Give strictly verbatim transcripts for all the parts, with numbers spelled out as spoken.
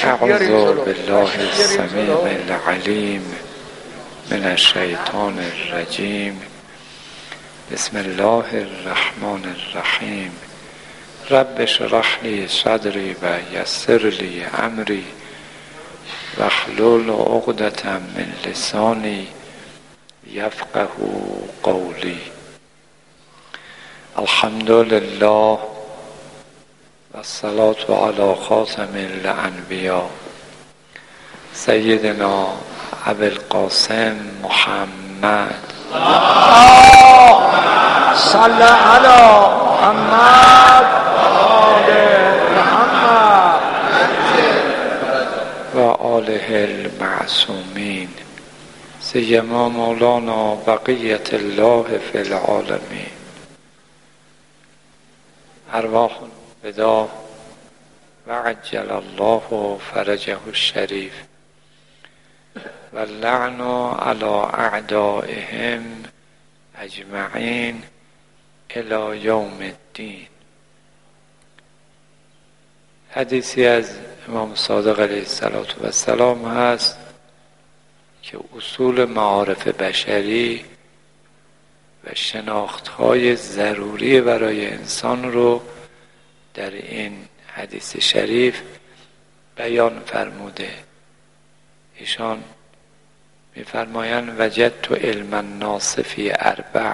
اعوذ بالله السمیع العلیم من الشیطان الرجیم. بسم الله الرحمن الرحیم. رب اشرح لی صدری و یسر لی امری واحلل عقدة من لسانی یفقه قولی. الحمد لله والصلاة علی خاتم الانبیاء سیدنا ابی القاسم محمد. صل علی محمد آل محمد و آله المعصومین سیما مولانا بقیت الله فی العالمین. ارواح فدا و عجل الله فرجه الشریف و اللعن علی اعدائهم اجمعین الی یوم الدین. حدیثی از امام صادق علیه السلام هست که اصول معارف بشری و شناختهای ضروری برای انسان رو در این حدیث شریف بیان فرموده. ایشان می‌فرمایند وجدت علم الناس فی اربع.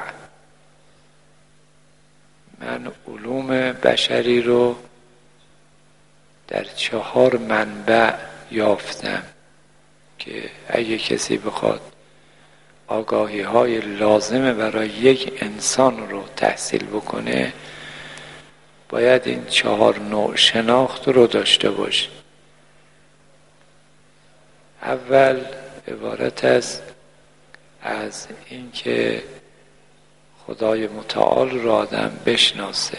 من علوم بشری رو در چهار منبع یافتم که اگه کسی بخواد آگاهی های لازمه برای یک انسان رو تحصیل بکنه باید این چهار نوع شناخت رو داشته باشه. اول عبارت است از اینکه خدای متعال رو آدم بشناسه،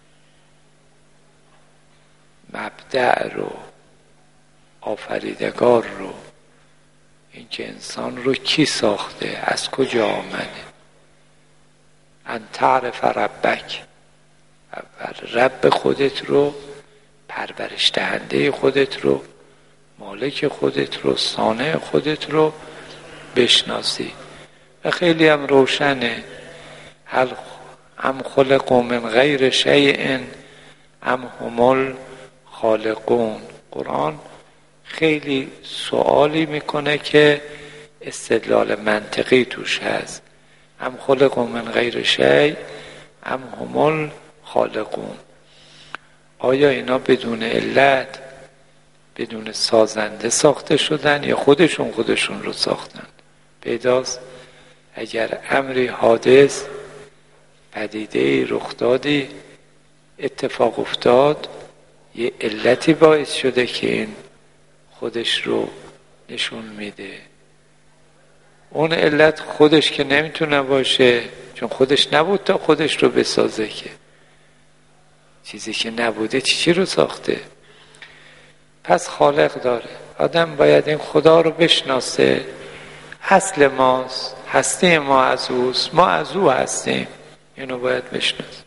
مبدأ رو، آفریدگار رو، اینکه انسان رو کی ساخته، از کجا آمده. ان تعرف ربک، اول رب خودت رو، پرورش دهنده خودت رو، مالک خودت رو، صانع خودت رو بشناسی. و خیلی هم روشنه. هل ام خلقوا من غیر شیء ام هم الخالقون. قرآن خیلی سوالی میکنه که استدلال منطقی توش هست. ام خلقوا من غیر شیء ام هم الخالقون. آیا اینا بدون علت، بدون سازنده ساخته شدن یا خودشون خودشون رو ساختن؟ پیداست اگر امری حادث، پدیده رخ دادی اتفاق افتاد، یه علتی باعث شده که این خودش رو نشون میده. اون علت خودش که نمیتونه باشه، چون خودش نبود تا خودش رو بسازه. که چیزی که نبوده چی چی رو ساخته؟ پس خالق داره. آدم باید این خدا رو بشناسه. اصل ماست، هستی ما از اوست، ما از او هستیم. اینو باید بشناسه.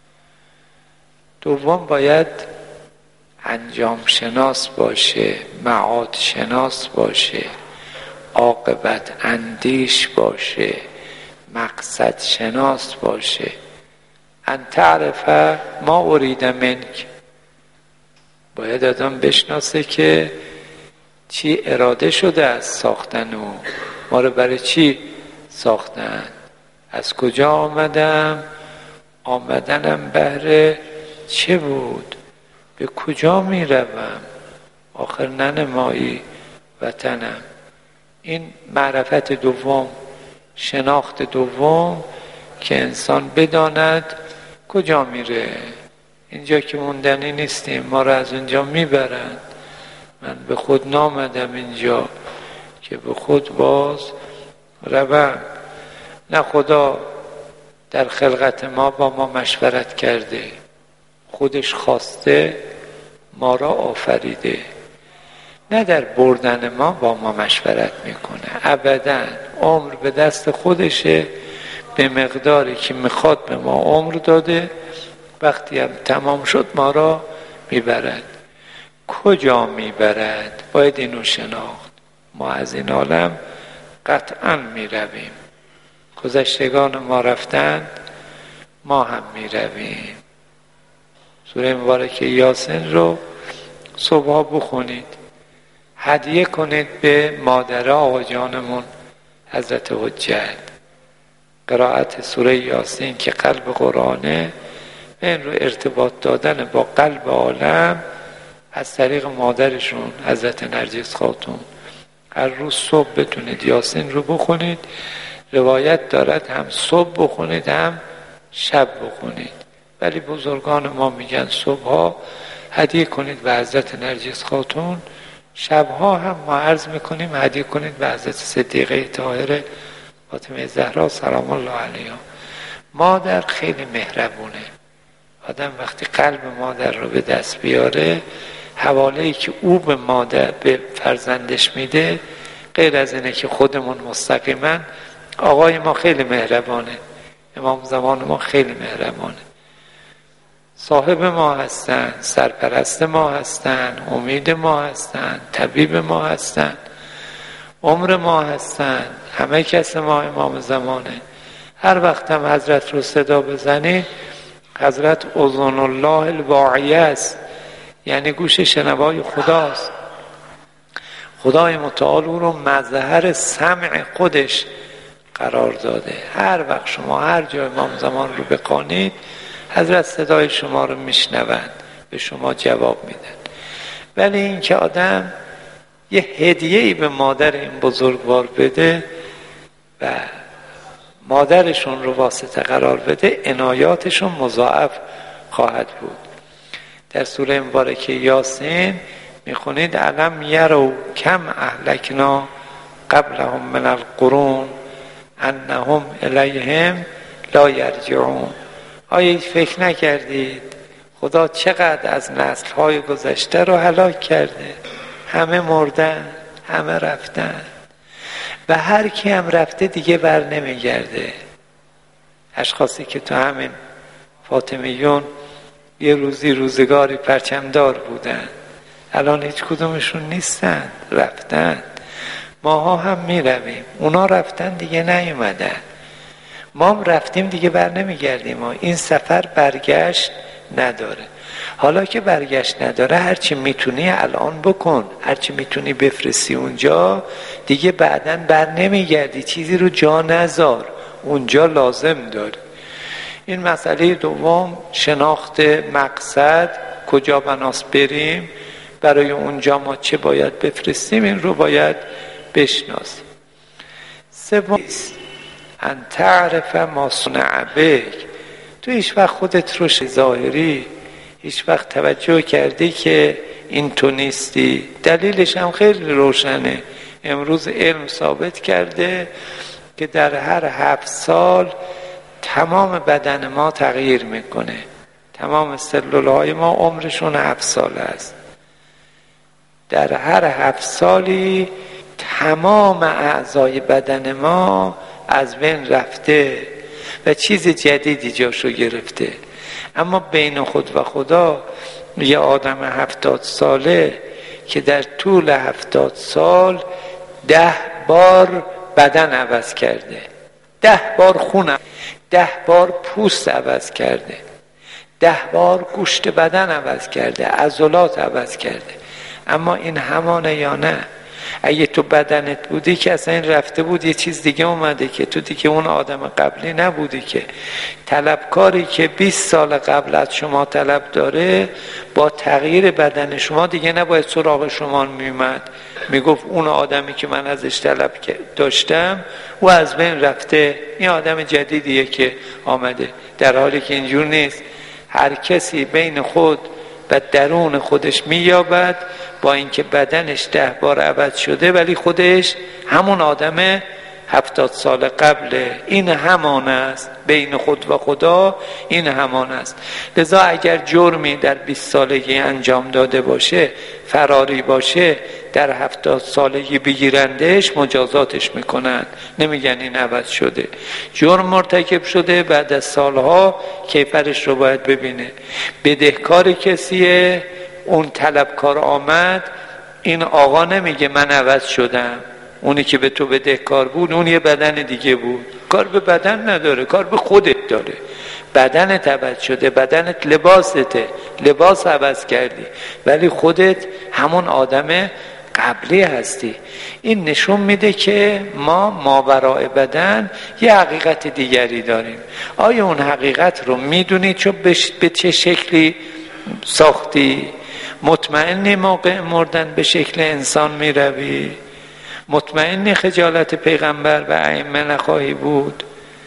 دوم باید انجام شناس باشه، معاد شناس باشه، عاقبت اندیش باشه، مقصد شناس باشه. ان تعرف ما ارید منک. باید آدم بشناسه که چی اراده شده از ساختن او، ما رو برای چی ساختن، از کجا آمدم، آمدنم بهر چه بود، به کجا می روم، آخر ننمایی وطنم. این معرفت دوم، شناخت دوم که انسان بداند کجا میره. اینجا که موندنی نیستیم، ما رو از اونجا میبرند. من به خود نامدم اینجا که به خود باز روم. نه خدا در خلقت ما با ما مشورت کرده، خودش خواسته ما را آفریده. نه در بردن ما با ما مشورت میکنه، ابداً. عمر به دست خودشه، به مقداری که میخواد به ما عمر داده. وقتی هم تمام شد ما را میبرد. کجا میبرد؟ باید اینو شناخت. ما از این عالم قطعا میرویم، گذشتگان ما رفتند، ما هم میرویم. سوره مبارکه یاسین رو صبحا بخونید، هدیه کنید به مادر آقا جانمون حضرت حجت. قرائت سوره یاسین که قلب قرآنه، این رو ارتباط دادن با قلب عالم از طریق مادرشون حضرت نرگس خاتون. هر روز صبح بتونید یاسین رو بخونید. روایت دارد هم صبح بخونید هم شب بخونید، ولی بزرگان ما میگن صبحها هدیه کنید به حضرت نرگس خاتون، شبها هم ما عرض میکنیم هدیه کنید به حضرت صدیقه طاهره فاطمه زهرا سلام الله علیها. مادر خیلی مهربونه. آدم وقتی قلب مادر رو به دست بیاره، حواله‌ای که او به مادر به فرزندش میده غیر از اینه که خودمون مستقیما، آقای ما خیلی مهربانه، امام زمان ما خیلی مهربانه، صاحب ما هستن، سرپرست ما هستن، امید ما هستن، طبیب ما هستن، عمر ما هستن، همه کس ما امام زمانه. هر وقت هم حضرت رو صدا بزنی، حضرت اذن الله الواعیه است، یعنی گوش شنوای خداست. خدای متعال او رو مظهر سمع خودش قرار داده. هر وقت شما هر جای امام زمان رو بخوانید، حضرت صدای شما رو میشنوند، به شما جواب میدن. ولی این که آدم یه هدیه‌ای به مادر این بزرگوار بده و مادرشون رو واسطه قرار بده، عنایاتشون مضاعف خواهد بود. در سوره مبارکه یاسین میخونید علم یرو کم اهلکنا قبلهم من القرون انهم الیهم لا یرجعون. آیا فکر نکردید خدا چقدر از نسل‌های گذشته رو هلاک کرده؟ همه مردن، همه رفتن و هر کی هم رفته دیگه بر نمیگرده. اشخاصی که تو همین فاطمیون یه روزی روزگاری پرچمدار بودن، الان هیچ کدومشون نیستن، رفتن. ماها هم میرویم، اونا رفتن دیگه نیومدن، ما هم رفتیم دیگه بر نمیگردیم. ما این سفر برگشت نداره. حالا که برگشت نداره، هرچی میتونی الان بکن، هرچی میتونی بفرستی اونجا، دیگه بعداً بر نمیگردی، چیزی رو جا نذار، اونجا لازم داری. این مسئله دوم، شناخت مقصد، کجا بناس بریم، برای اونجا ما چه باید بفرستیم، این رو باید بشناسیم. سوم، ان تعرف ما صنع بک. تو هیچ وقت خودت رو ظاهری هیچ وقت توجه کردی که این تو نیستی؟ دلیلش هم خیلی روشنه. امروز علم ثابت کرده که در هر هفت سال تمام بدن ما تغییر میکنه. تمام سلولهای ما عمرشون هفت سال است. در هر هفت سالی تمام اعضای بدن ما از بین رفته و چیز جدیدی جاشو گرفته. اما بین خود و خدا یه آدم هفتاد ساله که در طول هفتاد سال ده بار بدن عوض کرده، ده بار خون، ده بار پوست عوض کرده، ده بار گوشت بدن عوض کرده، عضلات عوض کرده. اما این همانه یا نه؟ اگه تو بدنت بودی که اصلا این رفته بود یه چیز دیگه اومده، که تو دیگه اون آدم قبلی نبودی. که طلبکاری که بیست سال قبل از شما طلب داره، با تغییر بدن شما دیگه نباید سراغ شما میومد، میگفت اون آدمی که من ازش طلب داشتم او از بین رفته، این آدم جدیدیه که آمده. در حالی که اینجور نیست. هر کسی بین خود و درون خودش مییابد، با اینکه بدنش ده بار عوض شده ولی خودش همون آدم هفتاد سال قبله. این همان است بین خود و خدا، این همان است. لذا اگر جرمی در بیست سالگی انجام داده باشه، فراری باشه، در هفتاد سالگی بگیرندش، مجازاتش میکنن، نمیگن این عوض شده. جرم مرتکب شده، بعد از سالها کیفرش رو باید ببینه. بدهکار کسیه، اون طلبکار آمد، این آقا نمیگه من عوض شدم، اونی که به تو بدهکار بود اون یه بدن دیگه بود. کار به بدن نداره، کار به خودت داره. بدنت عوض شده، بدنت لباسته، لباس عوض کردی، ولی خودت همون آدم قبلی هستی. این نشون میده که ما ماورای بدن یه حقیقت دیگری داریم. آیا اون حقیقت رو میدونی چون به چه شکلی ساختی؟ مطمئنی موقع مردن به شکل انسان میروی؟ مطمئنی خجالت پیغمبر و ائمه نخواهی بود؟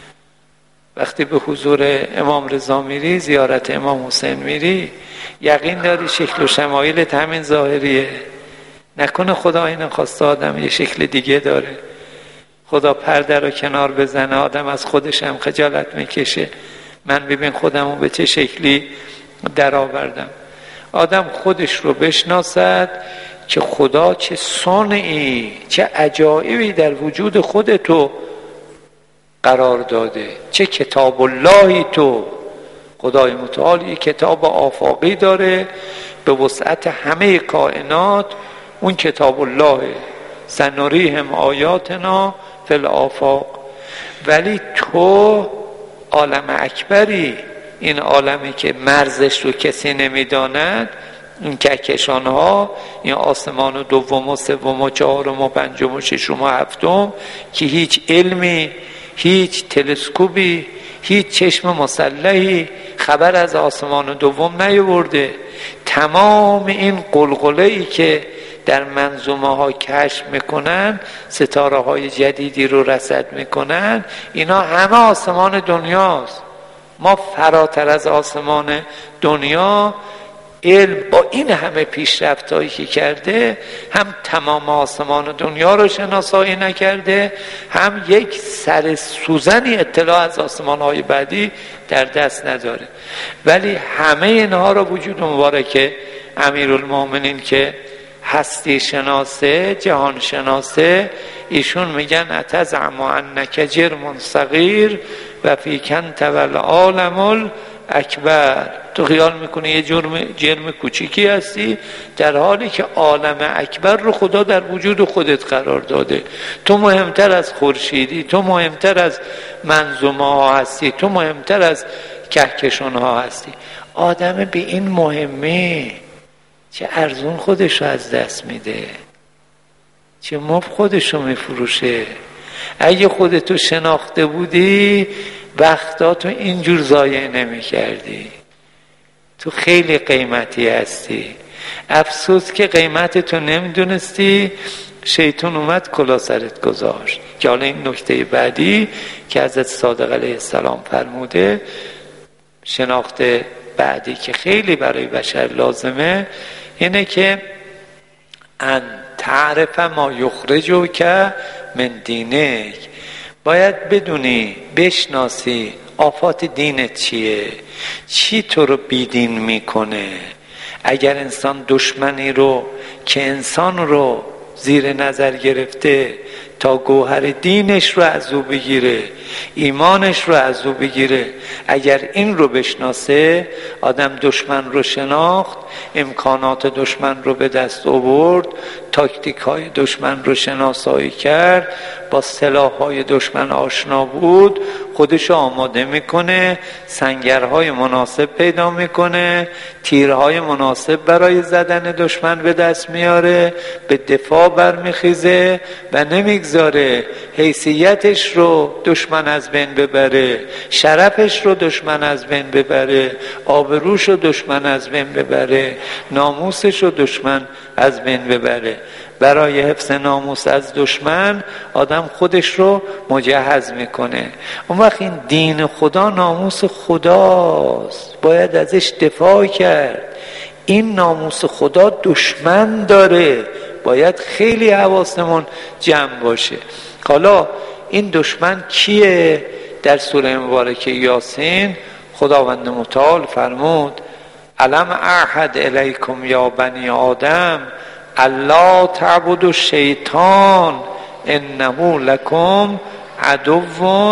وقتی به حضور امام رضا میری، زیارت امام حسین میری، یقین داری شکل و شمایلت همین ظاهریه؟ نکنه خدا این خواسته آدم یه شکل دیگه داره؟ خدا پرده رو کنار بزنه، آدم از خودش هم خجالت میکشه. من ببین خودمو به چه شکلی در آوردم. آدم خودش رو بشناسد که خدا چه صنعی، چه عجایبی در وجود خودتو قرار داده، چه کتاب اللهی تو. خدای متعالی کتاب آفاقی داره به وسعت همه کائنات، اون کتاب الله سنریهم آیاتنا فی الآفاق. ولی تو عالم اکبری، این عالمی که مرزش رو کسی نمیداند، این کهکشان ها، این آسمان دوم و سوم و چهارم و پنجم و ششم و هفتم که هیچ علمی، هیچ تلسکوپی، هیچ چشم مسلحی خبر از آسمان دوم نیاورده. تمام این قلقله‌ای که در منظومه ها کشف میکنن، ستاره های جدیدی رو رصد میکنن، اینا همه آسمان دنیاست. ما فراتر از آسمان دنیا، علم با این همه پیشرفتایی که کرده، هم تمام آسمان دنیا رو شناسایی نکرده، هم یک سر سوزنی اطلاع از آسمان‌های بعدی در دست نداره. ولی همه اینها رو وجود مبارک امیرالمومنین که هستی شناسه، جهان شناسه، ایشون میگن اتزعم انک جرم صغیر و فیکن تول عالم اکبر. تو خیال میکنی یه جرم جرم کوچیکی هستی، در حالی که عالم اکبر رو خدا در وجود خودت قرار داده. تو مهمتر از خورشیدی، تو مهمتر از منظومه ها هستی، تو مهمتر از کهکشان ها هستی. آدم به این مهمه چه ارزون خودش رو از دست میده، چه مب خودش رو میفروشه. اگه خودتو شناخته بودی وقتاتو اینجور ضایع نمی کردی. تو خیلی قیمتی هستی. افسوس که قیمتتو نمیدونستی، شیطان اومد کلا سرت گذاشت. که حالا این نکته بعدی که حضرت صادق علیه السلام فرموده، شناخت بعدی که خیلی برای بشر لازمه، اینه که ان تعرف ما یخرجک من دینک. باید بدونی، بشناسی آفات دینت چیه، چی تو رو بیدین میکنه. اگر انسان دشمنی رو که انسان رو زیر نظر گرفته تا گوهر دینش رو از او بگیره، ایمانش رو از او بگیره، اگر این رو بشناسه، آدم دشمن رو شناخت، امکانات دشمن رو به دست آورد، تاکتیک های دشمن رو شناسایی کرد، با سلاح های دشمن آشنا بود، خودش آماده میکنه، سنگرهای مناسب پیدا میکنه، تیرهای مناسب برای زدن دشمن به دست میاره، به دفاع برمیخیزه و نمیگذاره حیثیتش رو دشمن از بین ببره، شرفش رو دشمن از بین ببره، آبروش رو دشمن از بین ببره، ناموسش رو دشمن از بین ببره. برای حفظ ناموس از دشمن آدم خودش رو مجهز میکنه. اون وقت این دین خدا ناموس خداست، باید ازش دفاع کرد. این ناموس خدا دشمن داره، باید خیلی حواسمون جمع باشه. حالا این دشمن کیه؟ در سوره مبارکه یاسین خداوند متعال فرمود الم اعهد الیکم یا بنی آدم الا تعبدوا الشیطان انه لکم عدو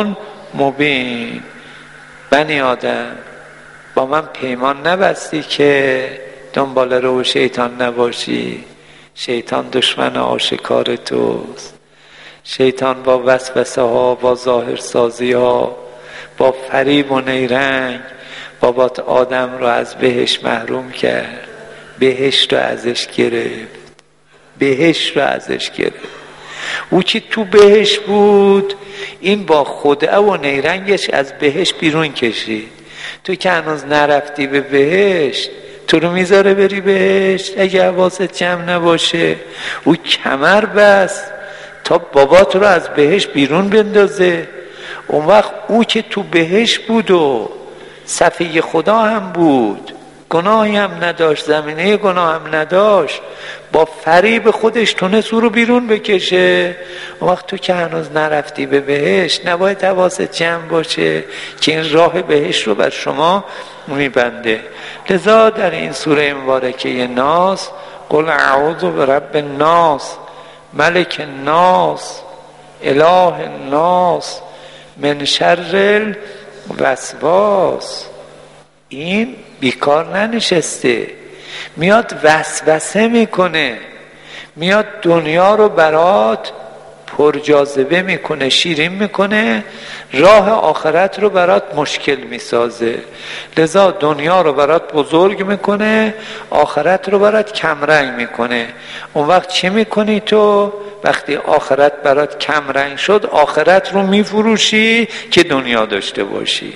مبین. بنی آدم، با من پیمان نبستی که دنبال رو شیطان نباشی. شیطان دشمن آشکار توست. شیطان با وسوسه ها، با ظاهرسازی ها، با فریب و نیرنگ بابات آدم رو از بهشت محروم کرد. بهشت رو ازش گرفت. بهشت رو ازش گرفت. او که تو بهشت بود، این با خدعه و نیرنگش از بهشت بیرون کشید. تو که هنوز نرفتی به بهشت، تو رو میذاره بری بهشت اگه حواست جمع نباشه. او کمر بست تا بابات رو از بهشت بیرون بندازه. اون وقت او که تو بهشت بود و صفی خدا هم بود، گناهی هم نداشت، زمینه گناه هم نداشت، با فریب خودش تونست او رو بیرون بکشه. اون وقت تو که هنوز نرفتی به بهشت، نباید حواست جمع باشه که این راه بهشت رو بر شما میبنده. لذا در این سوره مبارکه ناس، قل اعوذ برب الناس ملک الناس اله الناس من شر الوسواس، این بیکار ننشسته، میاد وسوسه میکنه، میاد دنیا رو برات پرجاذبه میکنه، شیرین میکنه، راه آخرت رو برات مشکل میسازه. لذا دنیا رو برات بزرگ میکنه، آخرت رو برات کمرنگ میکنه. اون وقت چی میکنی تو؟ وقتی آخرت برات کمرنگ شد، آخرت رو میفروشی که دنیا داشته باشی.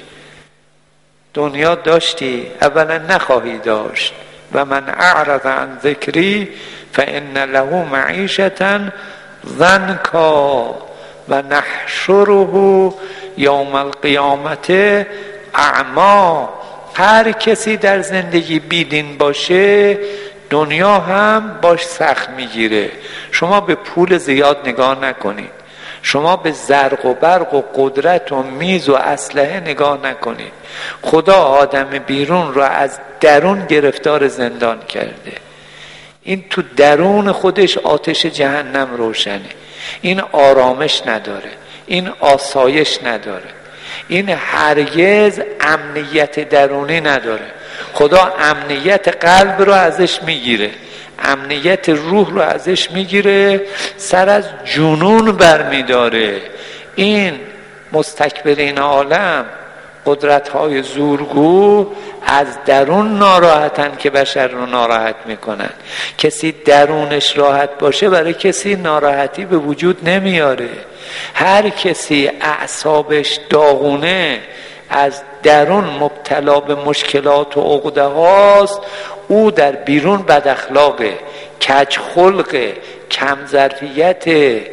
دنیا داشتی، اولا نخواهی داشت. و من اعرض عن ذکری فان له معیشة ضنکا و نحشره یوم القیامت اعما. هر کسی در زندگی بیدین باشه، دنیا هم باش سخت میگیره. شما به پول زیاد نگاه نکنید، شما به زرق و برق و قدرت و میز و اسلحه نگاه نکنید. خدا آدم بیرون رو از درون گرفتار زندان کرده. این تو درون خودش آتش جهنم روشنه. این آرامش نداره، این آسایش نداره، این هرگز امنیت درونی نداره. خدا امنیت قلب رو ازش میگیره، امنیت روح رو ازش میگیره، سر از جنون برمیداره. این مستکبرین عالم، قدرت‌های زورگو، از درون ناراحتن که بشر رو ناراحت میکنن. کسی درونش راحت باشه برای کسی ناراحتی به وجود نمیاره. هر کسی اعصابش داغونه، از درون مبتلا به مشکلات و عقده هاست، او در بیرون بد اخلاقه، کج خلقه، کم ظرفیت،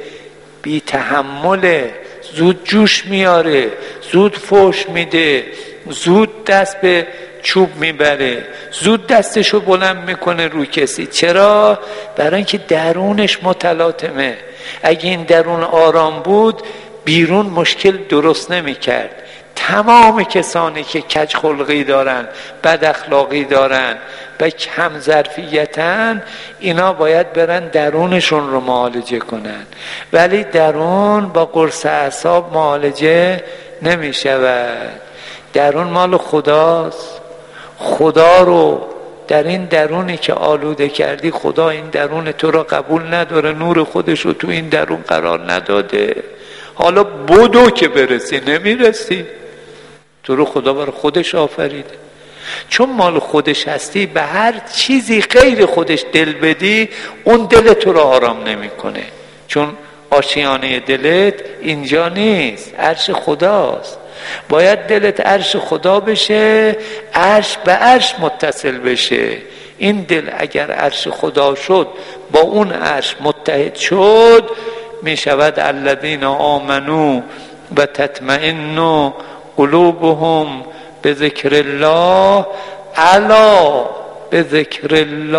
بی تحمله، زود جوش میاره، زود فوش میده، زود دست به چوب میبره، زود دستشو بلند میکنه رو کسی. چرا؟ برای اینکه درونش متلاطمه. اگه این درون آرام بود، بیرون مشکل درست نمیکرد. تمام کسانی که کج خلقی دارن، بد اخلاقی دارن و کم ظرفیتن، اینا باید برن درونشون رو معالجه کنن. ولی درون با قرص اعصاب معالجه نمی شود. درون مال خداست. خدا رو در این درونی که آلوده کردی، خدا این درون تو رو قبول نداره، نور خودش رو تو این درون قرار نداده. حالا بدو که برسی، نمیرسی. تو رو خدا برای خودش آفریده. چون مال خودش هستی، به هر چیزی غیر خودش دل بدی، اون دل تو رو آرام نمیکنه. چون آشیانه دلت اینجا نیست، عرش خداست. باید دلت عرش خدا بشه، عرش به عرش متصل بشه. این دل اگر عرش خدا شد، با اون عرش متحد شد، می شود الذین آمنو و تطمئن قلوبهم بذکر الله الا بذکر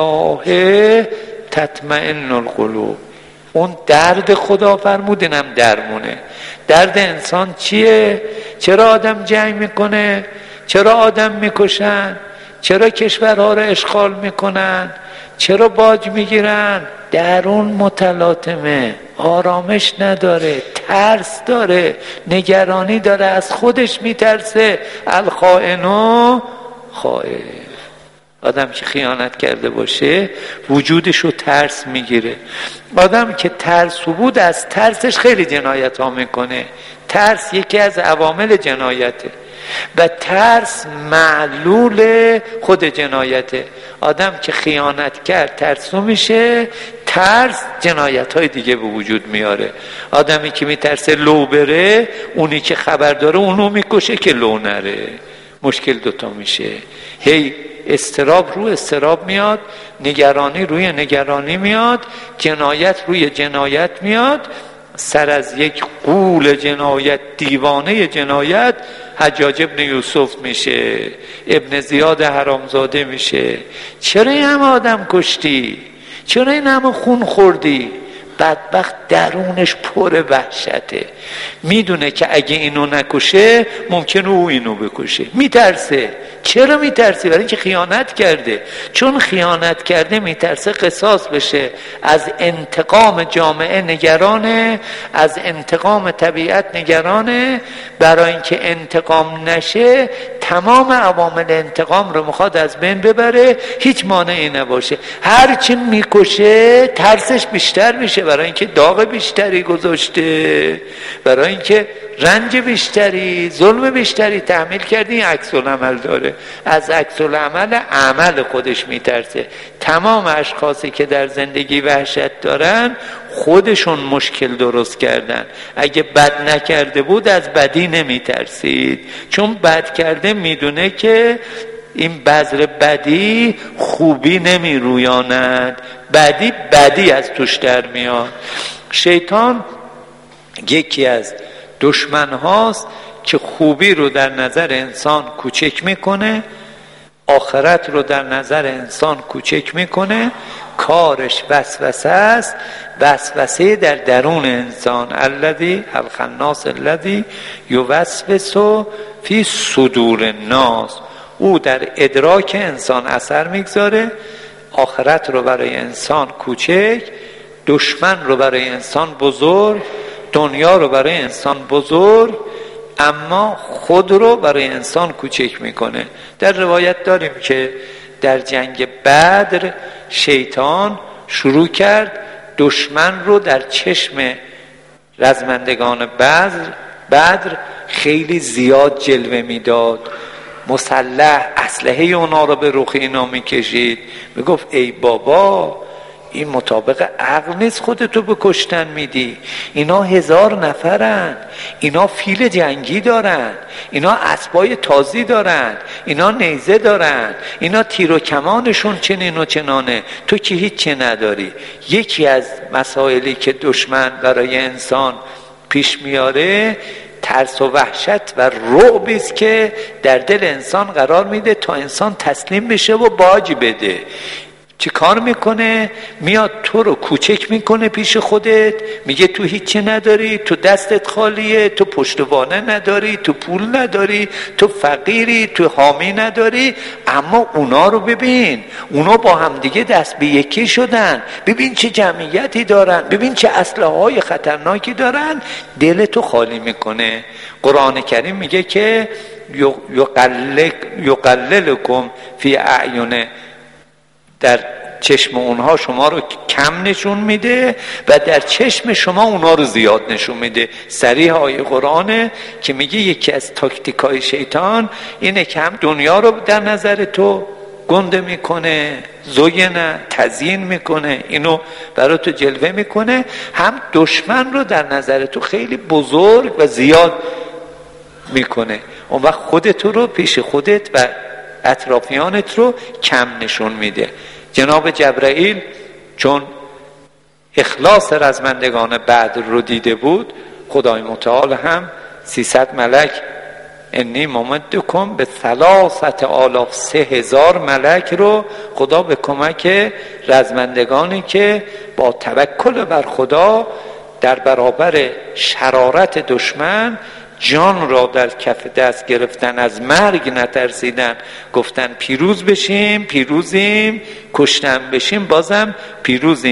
الله تطمئن القلوب. اون درد خدا فرمود، اینم درمونه. درد انسان چیه؟ چرا آدم جنگ میکنه؟ چرا آدم میکشن؟ چرا کشورها رو اشغال میکنن؟ چرا باج میگیرن؟ درون متلاطمه، آرامش نداره، ترس داره، نگرانی داره، از خودش میترسه. الخائنو خائف. آدم که خیانت کرده باشه وجودشو ترس میگیره. آدم که ترسو بود از ترسش خیلی جنایت ها میکنه. ترس یکی از عوامل جنایته و ترس معلول خود جنایته. آدم که خیانت کرد ترسو میشه، ترس جنایت های دیگه به وجود میاره. آدمی که میترسه لو بره، اونی که خبر داره اونو میکشه که لو نره. مشکل دوتا میشه، هی استراب رو استراب میاد، نگرانی روی نگرانی میاد، جنایت روی جنایت میاد. سر از یک غول جنایت، دیوانه جنایت، حجاج ابن یوسف میشه، ابن زیاد حرامزاده میشه. چرا این همه آدم کشتی؟ چرا این همه خون خوردی؟ بدبخت درونش پر وحشته، میدونه که اگه اینو نکشه ممکنه او اینو بکشه، میترسه. چرا میترسه؟ برای اینکه خیانت کرده. چون خیانت کرده میترسه قصاص بشه. از انتقام جامعه نگرانه، از انتقام طبیعت نگرانه. برای اینکه انتقام نشه تمام عوامل انتقام رو میخواد از بین ببره، هیچ مانعی نباشه. هرچی میکشه ترسش بیشتر میشه، برای اینکه داغ بیشتری گذاشته، برای اینکه رنج بیشتری، ظلم بیشتری تحمیل کردی. این عکس العمل داره، از عکس العمل عمل خودش میترسه. تمام اشخاصی که در زندگی وحشت دارن خودشون مشکل درست کردن. اگه بد نکرده بود از بدی نمیترسید، چون بد کرده میدونه که این بذر بدی خوبی نمی رویاند، بدی بدی از توش در میاد. شیطان یکی از دشمن هاست که خوبی رو در نظر انسان کوچک میکنه، آخرت رو در نظر انسان کوچک میکنه. کارش وسوسه است، وسوسه در درون انسان. الذی الخناس الذی یوسوس فی صدور الناس. او در ادراک انسان اثر میگذاره. آخرت رو برای انسان کوچک، دشمن رو برای انسان بزرگ، دنیا رو برای انسان بزرگ، اما خود رو برای انسان کوچک میکنه. در روایت داریم که در جنگ بدر شیطان شروع کرد دشمن رو در چشم رزمندگان بدر بدر خیلی زیاد جلوه میداد، مسلح اسلحه اونا رو به رخ اینا میکشید. میگفت ای بابا این مطابق عقل نیست، خودتو به کشتن میدی. اینا هزار نفرن، اینا فیل جنگی دارن، اینا اسبای تازی دارن، اینا نیزه دارن، اینا تیر و کمانشون چنین و چنانه، تو که هیچ چه نداری. یکی از مسائلی که دشمن برای انسان پیش میاره ترس و وحشت و رعبی است که در دل انسان قرار میده تا انسان تسلیم بشه و باج بده. چی کار میکنه؟ میاد تو رو کوچک میکنه پیش خودت، میگه تو هیچی نداری، تو دستت خالیه، تو پشتوانه نداری، تو پول نداری، تو فقیری، تو حامی نداری. اما اونا رو ببین، اونا با هم دیگه دست به یکی شدن، ببین چه جمعیتی دارن، ببین چه اسلحه های خطرناکی دارن. دل تو خالی میکنه. قرآن کریم میگه که یقللکم فی اعین، در چشم اونها شما رو کم نشون میده و در چشم شما اونها رو زیاد نشون میده. صریح آیه قرآنه که میگه یکی از تاکتیکای شیطان اینه که هم دنیا رو در نظر تو گنده میکنه، زینه تزیین میکنه، اینو برای تو جلوه میکنه، هم دشمن رو در نظر تو خیلی بزرگ و زیاد میکنه. اون وقت خودت رو پیش خودت و اطرافیانت رو کم نشون میده. جناب جبرائیل چون اخلاص رزمندگان بدر رو دیده بود، خدای متعال هم سیصد ملک انی ممدکم به ثلاثت آلاف، سه هزار ملک رو خدا به کمک رزمندگانی که با توکل بر خدا در برابر شرارت دشمن جان را در کف دست گرفتن، از مرگ نترسیدن، گفتن پیروز بشیم پیروزیم، کشتن بشیم بازم پیروزیم.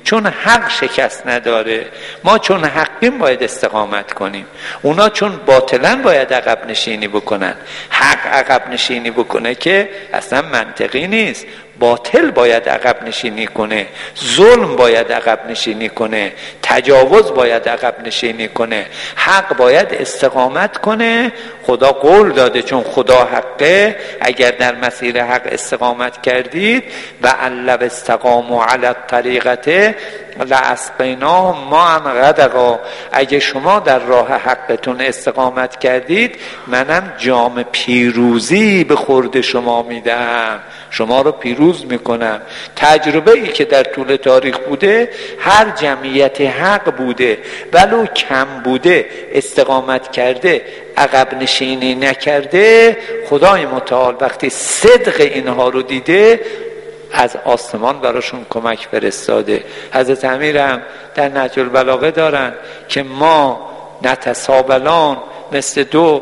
چون حق شکست نداره. ما چون حقیم باید استقامت کنیم، اونا چون باطلن باید عقب نشینی بکنن. حق عقب نشینی بکنه که اصلا منطقی نیست. باطل باید عقب نشینی کنه، ظلم باید عقب نشینی کنه، تجاوز باید عقب نشینی کنه. حق باید استقامت کنه. خدا قول داده چون خدا حقه، اگر در مسیر حق استقامت کردید و ان لو استقاموا علی الطریقه لاسقیناهم ماء غدقا، اگه شما در راه حقتون استقامت کردید منم جام پیروزی به خورد شما میدم، شما رو پیروز میکنم. تجربه ای که در طول تاریخ بوده، هر جمعیت حق بوده ولو کم بوده استقامت کرده، عقب نشینی نکرده، خدای متعال وقتی صدق اینها رو دیده از آسمان براشون کمک فرستاده. حضرت امیر هم در نهج البلاغه دارن که ما نتسابلان مثل دو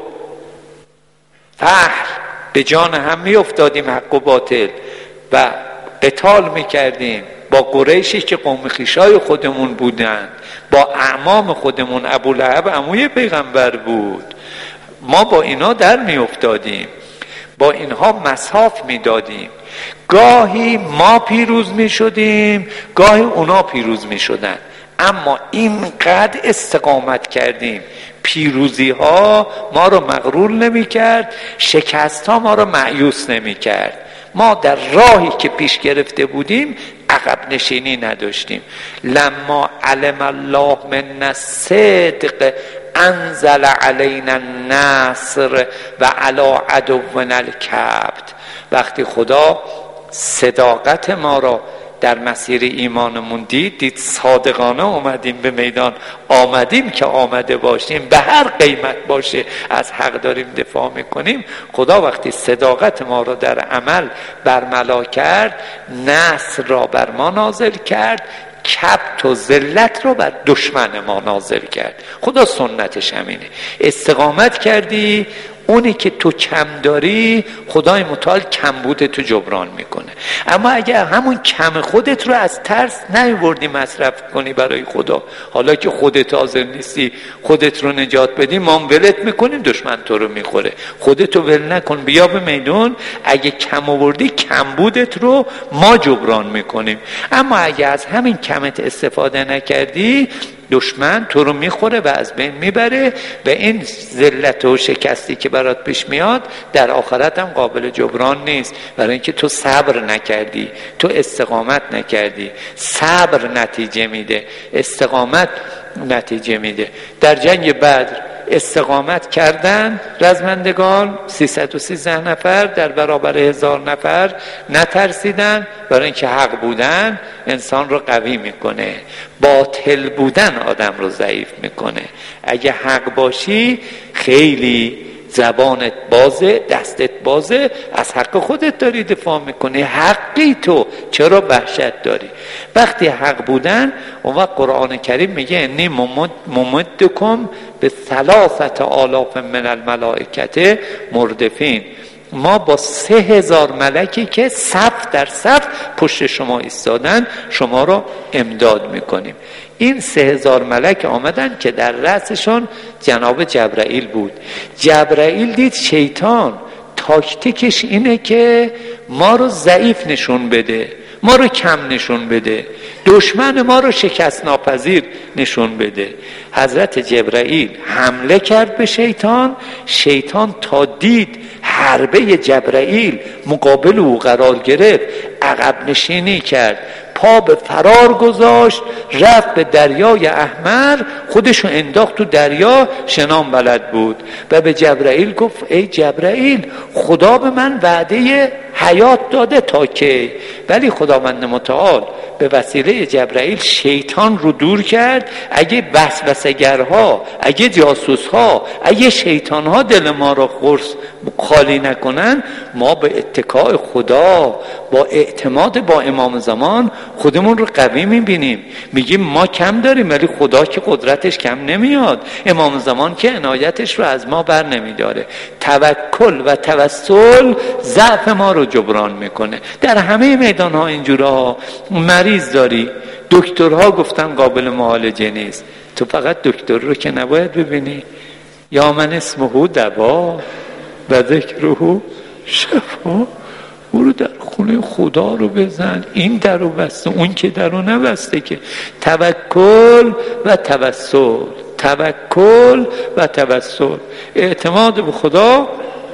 فحل به جان هم می افتادیم حق و باطل و قتال می کردیم با قریشی که قوم خویشای خودمون بودن، با اعمام خودمون. ابولهب عموی پیغمبر بود، ما با اینا در می افتادیم، با اینها مصاف می دادیم. گاهی ما پیروز می شدیم، گاهی اونا پیروز می شدن، اما اینقدر استقامت کردیم پیروزی ها ما رو مغرور نمی کرد، شکست ها ما رو مایوس نمی کرد. ما در راهی که پیش گرفته بودیم عقب نشینی نداشتیم. لما علم الله من الصدق انزل علینا النصر و علی عدونا الکبت. وقتی خدا صداقت ما را در مسیر ایمانمون دید، دید صادقانه اومدیم به میدان، آمدیم که آمده باشیم، به هر قیمت باشه از حق داریم دفاع میکنیم. خدا وقتی صداقت ما را در عمل برملا کرد، نصر را بر ما نازل کرد، کبت و ذلت رو بر دشمن ما نازل کرد. خدا سنتش همینه. استقامت کردی، اونی که تو کم داری خدای متعال کمبود تو جبران میکنه. اما اگر همون کم خودت رو از ترس نیاوردی مصرف کنی برای خدا، حالا که خودت حاضر نیستی خودت رو نجات بدی، ما هم ولت میکنیم، دشمن تو رو میخوره. خودت رو ول نکن، بیا به میدون. اگه کم آوردی کمبودت رو ما جبران میکنیم. اما اگه از همین کمت استفاده نکردی، دشمن تو رو میخوره و از بین میبره و این ذلت و شکستی که برات پیش میاد در آخرت هم قابل جبران نیست، برای اینکه تو صبر نکردی، تو استقامت نکردی. صبر نتیجه میده، استقامت نتیجه میده. در جنگ بدر استقامت کردن رزمندگان سیصد و سیزده نفر در برابر هزار نفر، نترسیدن، برای اینکه حق بودن انسان رو قوی میکنه، باطل بودن آدم رو ضعیف میکنه. اگه حق باشی خیلی زبانت بازه، دستت بازه، از حق خودت داری دفاع میکنی. حقی تو، چرا وحشت داری؟ وقتی حق بودن، اون وقت قرآن کریم میگه انی ممدکم به ثلاثت آلاف من الملائکه مردفین. ما با سه هزار ملکی که صف در صف پشت شما ایستادن شما رو امداد میکنیم. این سه هزار ملک آمدن که در رأسشان جناب جبرائیل بود. جبرائیل دید شیطان تاکتیکش اینه که ما رو ضعیف نشون بده، ما رو کم نشون بده، دشمن ما رو شکست ناپذیر نشون بده. حضرت جبرائیل حمله کرد به شیطان. شیطان تا دید حربه جبرائیل مقابل او قرار گرفت، عقب نشینی کرد، پا به فرار گذاشت، رفت به دریای احمر، خودشو انداخت تو دریا، شنان بلد بود و به جبرائیل گفت ای جبرائیل، خدا به من وعده حیات داده تا کی؟ ولی خداوند متعال به وسیله جبرائیل شیطان رو دور کرد. اگه وسوسه‌گرها، اگه جاسوسها، اگه شیطانها دل ما رو قرص خالی نکنن، ما به اتکاء خدا، با اعتماد با امام زمان خودمون رو قوی میبینیم. میگیم ما کم داریم ولی خدا که قدرتش کم نمیاد، امام زمان که عنایتش رو از ما بر نمیداره. توکل و توسل ضعف ما رو جبران میکنه. در همه میدان ها اینجورا مریض داری، دکترها گفتن قابل معالجه نیست. تو فقط دکتر رو که نباید ببینی. یا من اسمه دوا و ذکره شفا. برو در خونه خدا رو بزن. این در رو بسته، اون که در رو نبسته که. توکل و توسل، توکل و توسل، اعتماد به خدا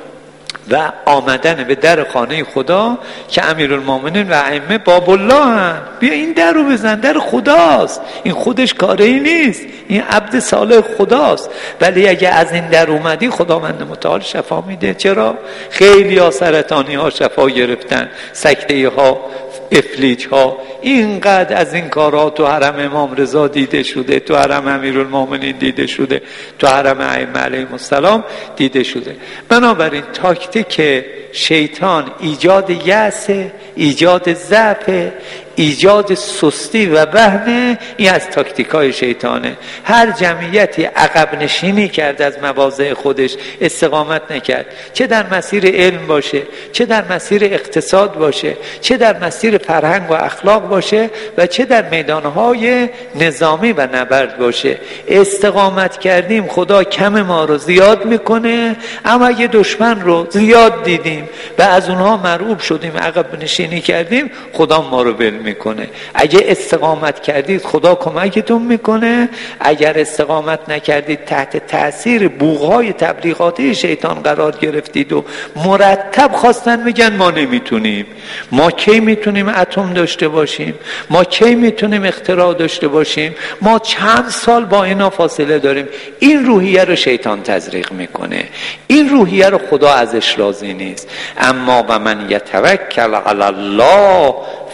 و آمدن به در خانه خدا که امیرالمومنین و ائمه باب الله هن. بیا این در رو بزن، در خداست، این خودش کاری نیست، این عبد صالح خداست. ولی اگه از این در اومدی خداوند متعال شفا میده. چرا؟ خیلی ها سرطانی ها شفا گرفتن، سکته ها، افلیج ها. اینقدر از این کارها تو حرم امام رضا دیده شده، تو حرم امیرالمومنین دیده شده، تو حرم ائمه علیهم السلام دیده شده. بنابراین تاکتیک شیطان ایجاد یأس، ایجاد ضعف، ایجاد سستی و وهمه. این از تاکتیکای شیطانه. هر جمعیتی عقب نشینی کرد از مواضع خودش، استقامت نکرد، چه در مسیر علم باشه، چه در مسیر اقتصاد باشه، چه در مسیر فرهنگ و اخلاق باشه و چه در میدانهای نظامی و نبرد باشه، استقامت کردیم خدا کم ما رو زیاد میکنه. اما اگه دشمن رو زیاد دیدیم و از اونها مرعوب شدیم، عقب نشینی کردیم، خدا ما رو بل میکنه. اگه استقامت کردید خدا کمکتون میکنه. اگر استقامت نکردید تحت تأثیر بوغهای تبلیغاتی شیطان قرار گرفتید و مرتب خواستن میگن ما نمیتونیم، ما کی میتونیم اتم داشته باشیم، ما کی میتونیم اختراع داشته باشیم، ما چند سال با اینا فاصله داریم. این روحیه رو شیطان تزریق میکنه، این روحیه رو خدا ازش راضی نیست. اما و من یتوکل علی الله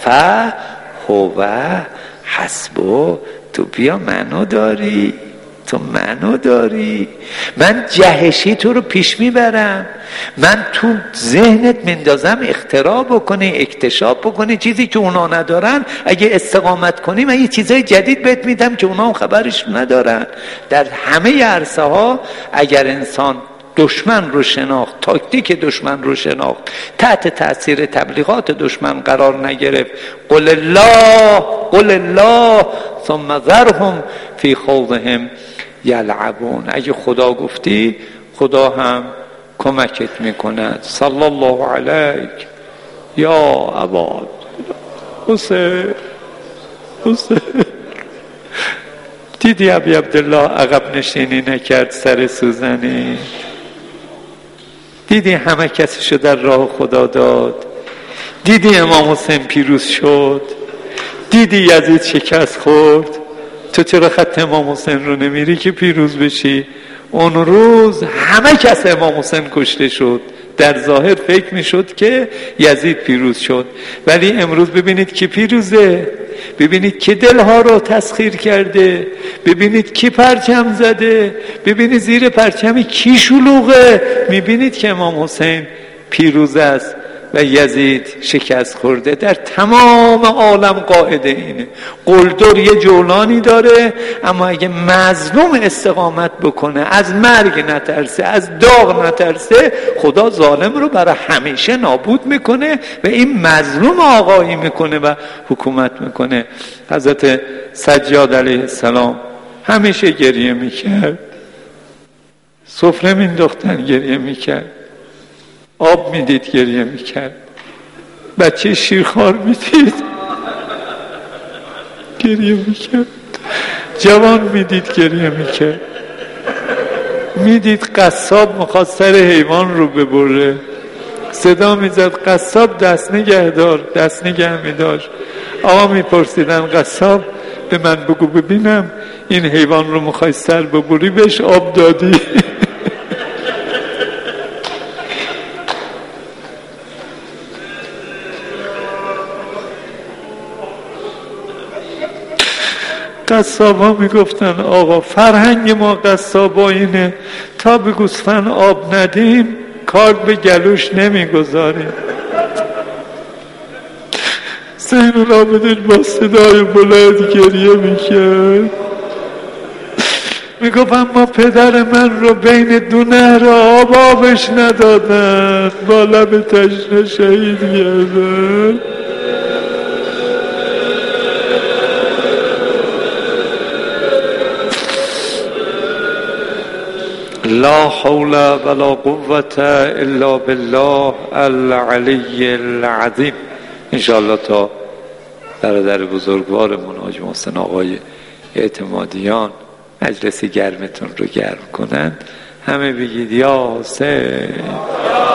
فهو حسبه. تو بیا منو داری، تو منو داری، من جهشی تو رو پیش میبرم، من تو ذهنت مندازم اختراع بکنی، اکتشاف بکنی چیزی که اونا ندارن. اگه استقامت کنی من یه چیزای جدید بهت میدم که اونا هم خبرش ندارن. در همه عرصه ها اگر انسان دشمن رو شناخت، تاکتیک دشمن رو شناخت، تحت تأثیر تبلیغات دشمن قرار نگرفت، قل الله قل الله ثم ذرهم فی خوضهم یلعبون. اگه خدا گفتی خدا هم کمکت میکند. صلی الله علیک یا ابا حسین. حسین دیدی ابی عبدالله عقب نشینی نکرد سر سوزنی؟ دیدی همه کسشو در راه خدا داد؟ دیدی امام حسین پیروز شد؟ دیدی یزید شکست خورد؟ تو چرا خط امام حسین رو نمیری که پیروز بشی؟ اون روز همه کس امام حسین کشته شد. در ظاهر فکر میشد که یزید پیروز شد، ولی امروز ببینید کی پیروزه، ببینید کی دلها رو تسخیر کرده، ببینید کی پرچم زده، ببینید زیر پرچم کی شلوغه. میبینید که امام حسین پیروز است و یزید شکست خورده. در تمام عالم قاعده اینه. قلدر یه جولانی داره، اما اگه مظلوم استقامت بکنه، از مرگ نترسه، از داغ نترسه، خدا ظالم رو برای همیشه نابود میکنه و این مظلوم آقایی میکنه و حکومت میکنه. حضرت سجاد علیه السلام همیشه گریه میکرد، سفره مینداختن گریه میکرد، آب میدید گریه میکرد، بچه شیرخوار میدید گریه میکرد، جوان میدید گریه میکرد، میدید قصاب میخواد سر حیوان رو ببره، صدا میزد قصاب دست نگه دار، دست نگه میداشت. آقا میپرسیدن قصاب به من بگو ببینم این حیوان رو میخوای سر ببری بهش آب دادی؟ قصاب ها میگفتن آقا فرهنگ ما قصابا اینه تا به گوسفند آب ندیم کار به گلوش نمیگذاریم. زین العابدین با صدای بلند گریه میکرد، میگفت اما پدر من رو بین دو نهر آب آبش ندادن، با لب تشنه شهید کردن. لا حول ولا قوة الا بالله العلی العظیم. انشاءالله تا برادر بزرگوارمون حاج محسن آقای اعتمادیان مجلس گرمتون رو گرم کنن، همه بگید یا حسین.